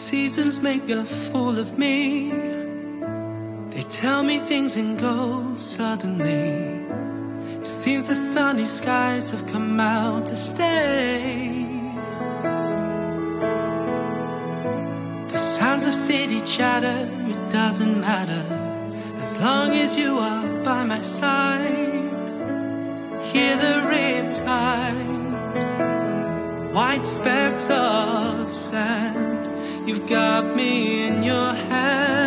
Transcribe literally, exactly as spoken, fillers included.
seasons make a fool of me. They tell me things and go suddenly. It seems the sunny skies have come out to stay. The sounds of city chatter, it doesn't matter, as long as you are by my side. Hear the riptide, white specks of sand. You've got me in your hand.